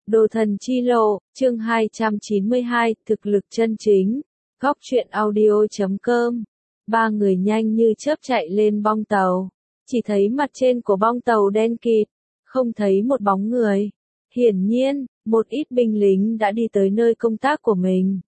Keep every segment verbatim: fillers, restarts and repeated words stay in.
Đồ thần chi lộ, chương hai trăm chín mươi hai, thực lực chân chính. Góc truyện audio chấm com. Ba người nhanh như chớp chạy lên bong tàu. Chỉ thấy mặt trên của bong tàu đen kịt, không thấy một bóng người. Hiển nhiên, một ít binh lính đã đi tới nơi công tác của mình.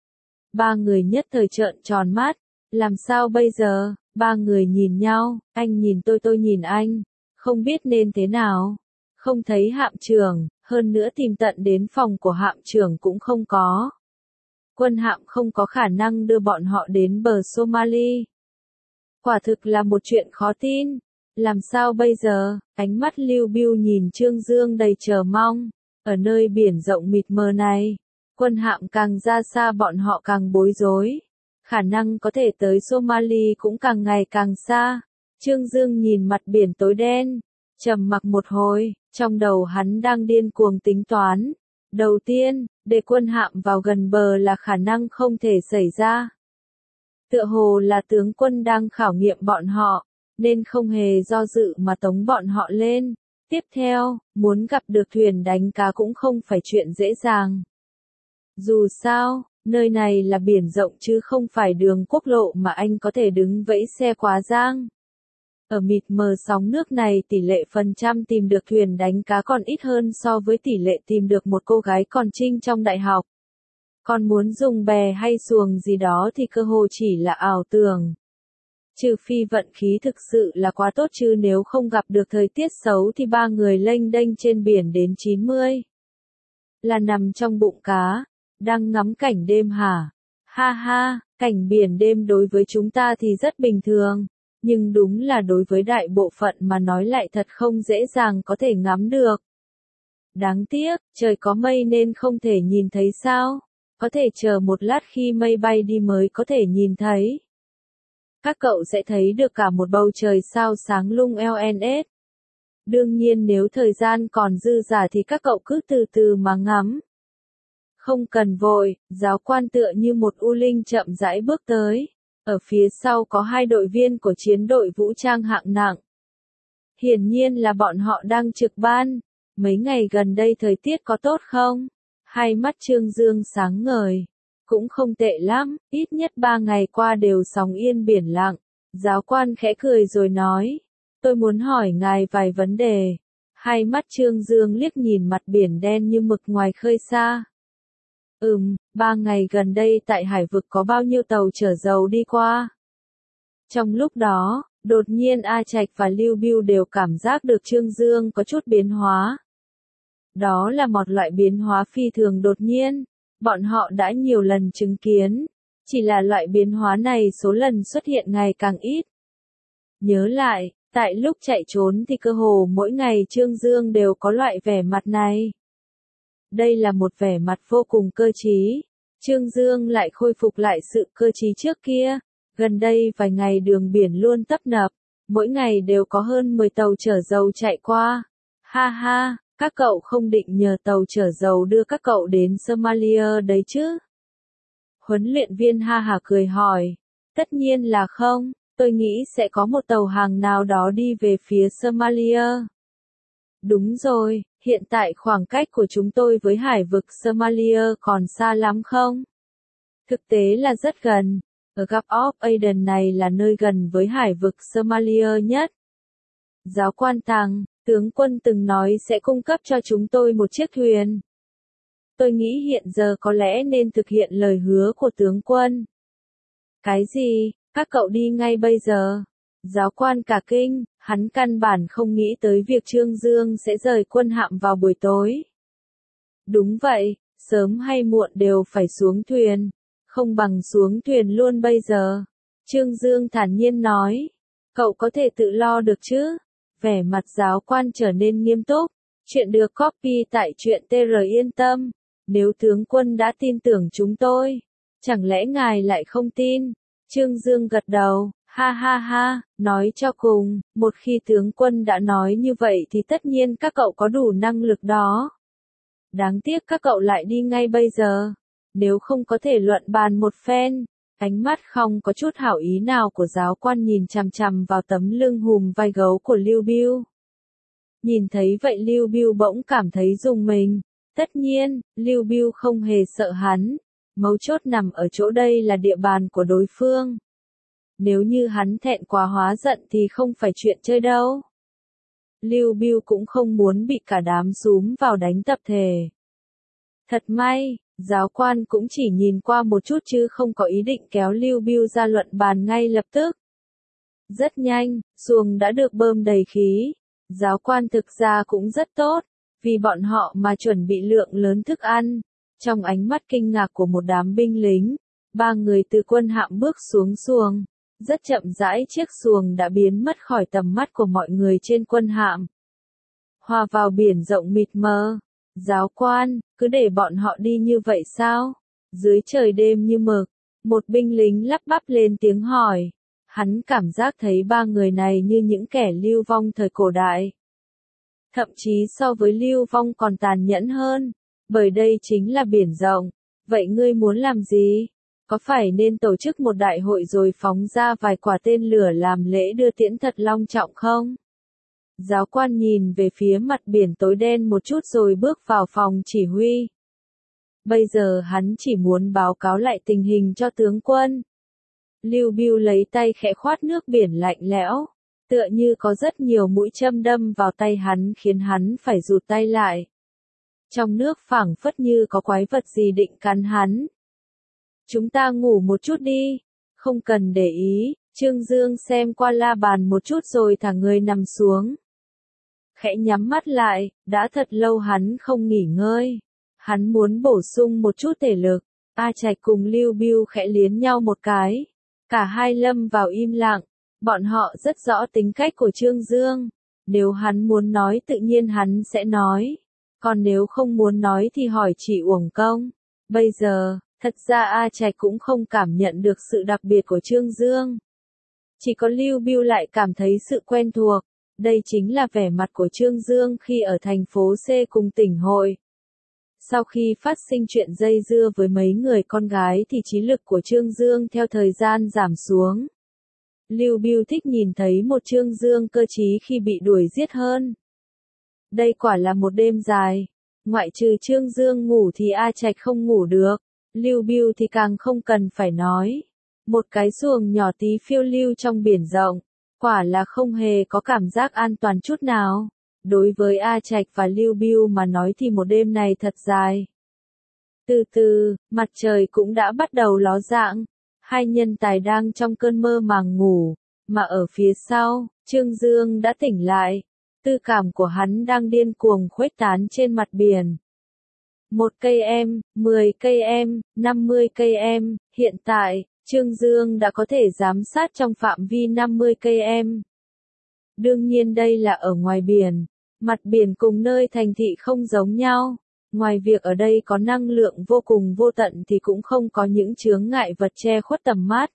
Ba người nhất thời trợn tròn mắt. Làm sao bây giờ? Ba người nhìn nhau, anh nhìn tôi tôi nhìn anh. Không biết nên thế nào. Không thấy hạm trưởng, hơn nữa tìm tận đến phòng của hạm trưởng cũng không có. Quân hạm không có khả năng đưa bọn họ đến bờ Somali. Quả thực là một chuyện khó tin. Làm sao bây giờ? Ánh mắt Lưu Bưu nhìn Trương Dương đầy chờ mong. Ở nơi biển rộng mịt mờ này, quân hạm càng ra xa bọn họ càng bối rối. Khả năng có thể tới Somali cũng càng ngày càng xa. Trương Dương nhìn mặt biển tối đen, trầm mặc một hồi, trong đầu hắn đang điên cuồng tính toán. Đầu tiên, để quân hạm vào gần bờ là khả năng không thể xảy ra. Tựa hồ là tướng quân đang khảo nghiệm bọn họ, nên không hề do dự mà tống bọn họ lên. Tiếp theo, muốn gặp được thuyền đánh cá cũng không phải chuyện dễ dàng. Dù sao, nơi này là biển rộng chứ không phải đường quốc lộ mà anh có thể đứng vẫy xe quá giang. Ở mịt mờ sóng nước này tỷ lệ phần trăm tìm được thuyền đánh cá còn ít hơn so với tỷ lệ tìm được một cô gái còn trinh trong đại học. Còn muốn dùng bè hay xuồng gì đó thì cơ hồ chỉ là ảo tưởng. Trừ phi vận khí thực sự là quá tốt chứ nếu không gặp được thời tiết xấu thì ba người lênh đênh trên biển đến chín mươi. Là nằm trong bụng cá, đang ngắm cảnh đêm hả? Ha ha, cảnh biển đêm đối với chúng ta thì rất bình thường. Nhưng đúng là đối với đại bộ phận mà nói lại thật không dễ dàng có thể ngắm được. Đáng tiếc, trời có mây nên không thể nhìn thấy sao? Có thể chờ một lát khi mây bay đi mới có thể nhìn thấy. Các cậu sẽ thấy được cả một bầu trời sao sáng lung lờ en ét. Đương nhiên nếu thời gian còn dư dả thì các cậu cứ từ từ mà ngắm. Không cần vội, giáo quan tựa như một u linh chậm rãi bước tới. Ở phía sau có hai đội viên của chiến đội vũ trang hạng nặng. Hiển nhiên là bọn họ đang trực ban. Mấy ngày gần đây thời tiết có tốt không? Hai mắt Trương Dương sáng ngời. Cũng không tệ lắm, ít nhất ba ngày qua đều sóng yên biển lặng. Giáo quan khẽ cười rồi nói. Tôi muốn hỏi ngài vài vấn đề. Hai mắt Trương Dương liếc nhìn mặt biển đen như mực ngoài khơi xa. Ừm, ba ngày gần đây tại hải vực có bao nhiêu tàu chở dầu đi qua? Trong lúc đó, đột nhiên A Trạch và Lưu Bưu đều cảm giác được Trương Dương có chút biến hóa. Đó là một loại biến hóa phi thường đột nhiên, bọn họ đã nhiều lần chứng kiến, chỉ là loại biến hóa này số lần xuất hiện ngày càng ít. Nhớ lại, tại lúc chạy trốn thì cơ hồ mỗi ngày Trương Dương đều có loại vẻ mặt này. Đây là một vẻ mặt vô cùng cơ trí. Trương Dương lại khôi phục lại sự cơ trí trước kia. Gần đây vài ngày đường biển luôn tấp nập. Mỗi ngày đều có hơn mười tàu chở dầu chạy qua. Ha ha, các cậu không định nhờ tàu chở dầu đưa các cậu đến Somalia đấy chứ? Huấn luyện viên ha hả cười hỏi. Tất nhiên là không, tôi nghĩ sẽ có một tàu hàng nào đó đi về phía Somalia. Đúng rồi, hiện tại khoảng cách của chúng tôi với hải vực Somalia còn xa lắm không? Thực tế là rất gần. Ở Gulf of Aden này là nơi gần với hải vực Somalia nhất. Giáo quan Tàng, tướng quân từng nói sẽ cung cấp cho chúng tôi một chiếc thuyền. Tôi nghĩ hiện giờ có lẽ nên thực hiện lời hứa của tướng quân. Cái gì? Các cậu đi ngay bây giờ? Giáo quan cả kinh, hắn căn bản không nghĩ tới việc Trương Dương sẽ rời quân hạm vào buổi tối. Đúng vậy, sớm hay muộn đều phải xuống thuyền, không bằng xuống thuyền luôn bây giờ. Trương Dương thản nhiên nói, cậu có thể tự lo được chứ? Vẻ mặt giáo quan trở nên nghiêm túc, chuyện được copy tại truyện tê rờ yên tâm, nếu tướng quân đã tin tưởng chúng tôi, chẳng lẽ ngài lại không tin? Trương Dương gật đầu. Ha ha ha, nói cho cùng, một khi tướng quân đã nói như vậy thì tất nhiên các cậu có đủ năng lực đó. Đáng tiếc các cậu lại đi ngay bây giờ. Nếu không có thể luận bàn một phen. Ánh mắt không có chút hảo ý nào của giáo quan nhìn chằm chằm vào tấm lưng hùm vai gấu của Lưu Bưu. Nhìn thấy vậy Lưu Bưu bỗng cảm thấy rùng mình. Tất nhiên, Lưu Bưu không hề sợ hắn. Mấu chốt nằm ở chỗ đây là địa bàn của đối phương. Nếu như hắn thẹn quá hóa giận thì không phải chuyện chơi đâu. Lưu Bưu cũng không muốn bị cả đám xúm vào đánh tập thể. Thật may, giáo quan cũng chỉ nhìn qua một chút chứ không có ý định kéo Lưu Bưu ra luận bàn ngay lập tức. Rất nhanh, xuồng đã được bơm đầy khí. Giáo quan thực ra cũng rất tốt, vì bọn họ mà chuẩn bị lượng lớn thức ăn. Trong ánh mắt kinh ngạc của một đám binh lính, ba người từ quân hạm bước xuống xuồng. Rất chậm rãi chiếc xuồng đã biến mất khỏi tầm mắt của mọi người trên quân hạm. Hòa vào biển rộng mịt mờ. Giáo quan, cứ để bọn họ đi như vậy sao? Dưới trời đêm như mực, một binh lính lắp bắp lên tiếng hỏi. Hắn cảm giác thấy ba người này như những kẻ lưu vong thời cổ đại. Thậm chí so với lưu vong còn tàn nhẫn hơn, bởi đây chính là biển rộng. Vậy ngươi muốn làm gì? Có phải nên tổ chức một đại hội rồi phóng ra vài quả tên lửa làm lễ đưa tiễn thật long trọng không? Giáo quan nhìn về phía mặt biển tối đen một chút rồi bước vào phòng chỉ huy. Bây giờ hắn chỉ muốn báo cáo lại tình hình cho tướng quân. Lưu Bưu lấy tay khẽ khoát nước biển lạnh lẽo, tựa như có rất nhiều mũi châm đâm vào tay hắn khiến hắn phải rụt tay lại. Trong nước phảng phất như có quái vật gì định cắn hắn. Chúng ta ngủ một chút đi, không cần để ý. Trương Dương xem qua la bàn một chút rồi thả người nằm xuống. Khẽ nhắm mắt lại, đã thật lâu hắn không nghỉ ngơi. Hắn muốn bổ sung một chút thể lực. A Trạch cùng Lưu Bưu khẽ liến nhau một cái. Cả hai lâm vào im lặng. Bọn họ rất rõ tính cách của Trương Dương. Nếu hắn muốn nói tự nhiên hắn sẽ nói. Còn nếu không muốn nói thì hỏi chỉ uổng công. Bây giờ, thật ra A Trạch cũng không cảm nhận được sự đặc biệt của Trương Dương. Chỉ có Lưu Bưu lại cảm thấy sự quen thuộc. Đây chính là vẻ mặt của Trương Dương khi ở thành phố C cùng tỉnh hội. Sau khi phát sinh chuyện dây dưa với mấy người con gái thì trí lực của Trương Dương theo thời gian giảm xuống. Lưu Bưu thích nhìn thấy một Trương Dương cơ trí khi bị đuổi giết hơn. Đây quả là một đêm dài. Ngoại trừ Trương Dương ngủ thì A Trạch không ngủ được. Lưu Bưu thì càng không cần phải nói. Một cái xuồng nhỏ tí phiêu lưu trong biển rộng. Quả là không hề có cảm giác an toàn chút nào. Đối với A Trạch và Lưu Bưu mà nói thì một đêm này thật dài. Từ từ, mặt trời cũng đã bắt đầu ló dạng. Hai nhân tài đang trong cơn mơ màng ngủ. Mà ở phía sau, Trương Dương đã tỉnh lại. Tư cảm của hắn đang điên cuồng khuếch tán trên mặt biển. Một cây em, mười cây em, năm mươi cây em, hiện tại, Trương Dương đã có thể giám sát trong phạm vi năm mươi cây em. Đương nhiên đây là ở ngoài biển. Mặt biển cùng nơi thành thị không giống nhau. Ngoài việc ở đây có năng lượng vô cùng vô tận thì cũng không có những chướng ngại vật che khuất tầm mắt.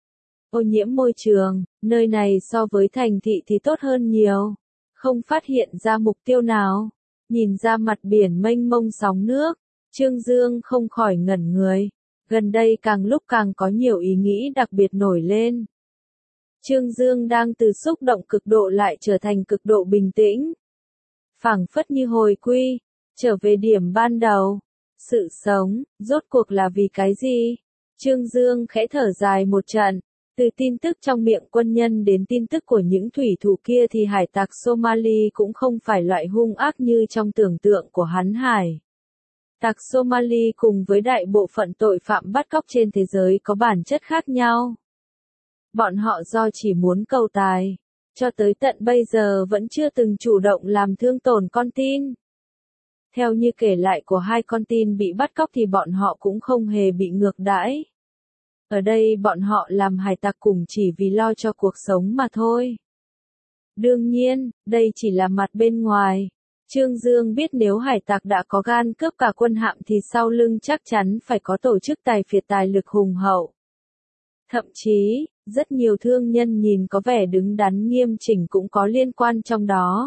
Ô nhiễm môi trường, nơi này so với thành thị thì tốt hơn nhiều. Không phát hiện ra mục tiêu nào. Nhìn ra mặt biển mênh mông sóng nước, Trương Dương không khỏi ngẩn người. Gần đây càng lúc càng có nhiều ý nghĩ đặc biệt nổi lên. Trương Dương đang từ xúc động cực độ lại trở thành cực độ bình tĩnh. Phảng phất như hồi quy, trở về điểm ban đầu. Sự sống, rốt cuộc là vì cái gì? Trương Dương khẽ thở dài một trận. Từ tin tức trong miệng quân nhân đến tin tức của những thủy thủ kia thì hải tặc Somali cũng không phải loại hung ác như trong tưởng tượng của hắn hải. Tặc Somali cùng với đại bộ phận tội phạm bắt cóc trên thế giới có bản chất khác nhau. Bọn họ do chỉ muốn cầu tài, cho tới tận bây giờ vẫn chưa từng chủ động làm thương tổn con tin. Theo như kể lại của hai con tin bị bắt cóc thì bọn họ cũng không hề bị ngược đãi. Ở đây bọn họ làm hải tặc cùng chỉ vì lo cho cuộc sống mà thôi. Đương nhiên, đây chỉ là mặt bên ngoài. Trương Dương biết nếu hải tặc đã có gan cướp cả quân hạm thì sau lưng chắc chắn phải có tổ chức tài phiệt tài lực hùng hậu. Thậm chí, rất nhiều thương nhân nhìn có vẻ đứng đắn nghiêm chỉnh cũng có liên quan trong đó.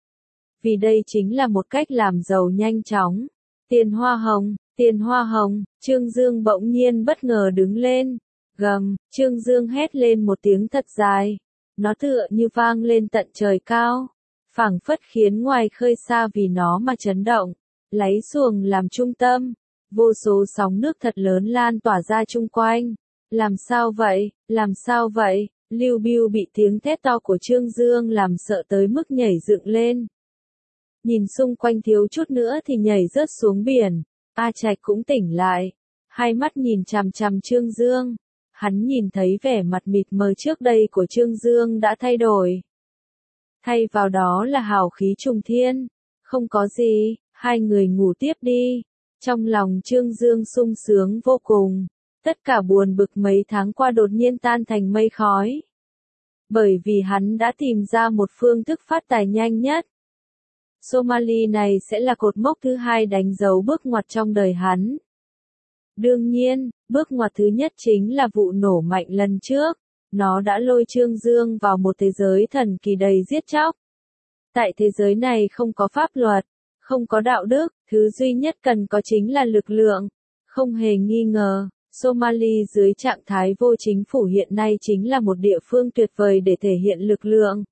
Vì đây chính là một cách làm giàu nhanh chóng. Tiền hoa hồng, tiền hoa hồng, Trương Dương bỗng nhiên bất ngờ đứng lên. Gầm, Trương Dương hét lên một tiếng thật dài. Nó tựa như vang lên tận trời cao. Phảng phất khiến ngoài khơi xa vì nó mà chấn động. lấy xuồng làm trung tâm, vô số sóng nước thật lớn lan tỏa ra chung quanh. Làm sao vậy, làm sao vậy, Lưu Bưu bị tiếng thét to của Trương Dương làm sợ tới mức nhảy dựng lên. Nhìn xung quanh thiếu chút nữa thì nhảy rớt xuống biển, A Trạch cũng tỉnh lại, hai mắt nhìn chằm chằm Trương Dương. Hắn nhìn thấy vẻ mặt mịt mờ trước đây của Trương Dương đã thay đổi. Thay vào đó là hào khí trùng thiên. Không có gì, hai người ngủ tiếp đi. Trong lòng Trương Dương sung sướng vô cùng. Tất cả buồn bực mấy tháng qua đột nhiên tan thành mây khói. Bởi vì hắn đã tìm ra một phương thức phát tài nhanh nhất. Somali này sẽ là cột mốc thứ hai đánh dấu bước ngoặt trong đời hắn. Đương nhiên, bước ngoặt thứ nhất chính là vụ nổ mạnh lần trước. Nó đã lôi Trương Dương vào một thế giới thần kỳ đầy giết chóc. Tại thế giới này không có pháp luật, không có đạo đức, thứ duy nhất cần có chính là lực lượng. Không hề nghi ngờ, Somali dưới trạng thái vô chính phủ hiện nay chính là một địa phương tuyệt vời để thể hiện lực lượng.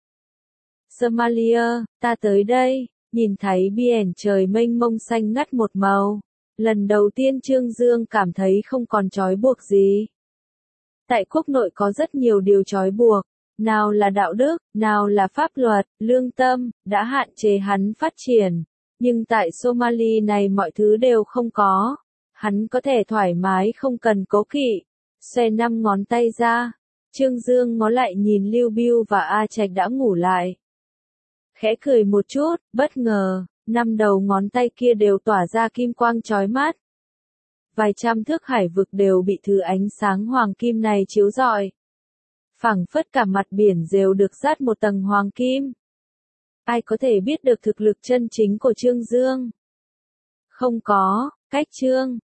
Somalia, ta tới đây, nhìn thấy biển trời mênh mông xanh ngắt một màu. Lần đầu tiên Trương Dương cảm thấy không còn trói buộc gì. Tại quốc nội có rất nhiều điều trói buộc, nào là đạo đức, nào là pháp luật, lương tâm, đã hạn chế hắn phát triển. Nhưng tại Somali này mọi thứ đều không có. Hắn có thể thoải mái không cần cố kỵ. Xòe năm ngón tay ra. Trương Dương ngó lại nhìn Lưu Bưu và A Trạch đã ngủ lại. Khẽ cười một chút, bất ngờ, năm đầu ngón tay kia đều tỏa ra kim quang chói mắt. Vài trăm thước hải vực đều bị thứ ánh sáng hoàng kim này chiếu rọi. Phảng phất cả mặt biển đều được dát một tầng hoàng kim. Ai có thể biết được thực lực chân chính của Trương Dương? Không có, cách Trương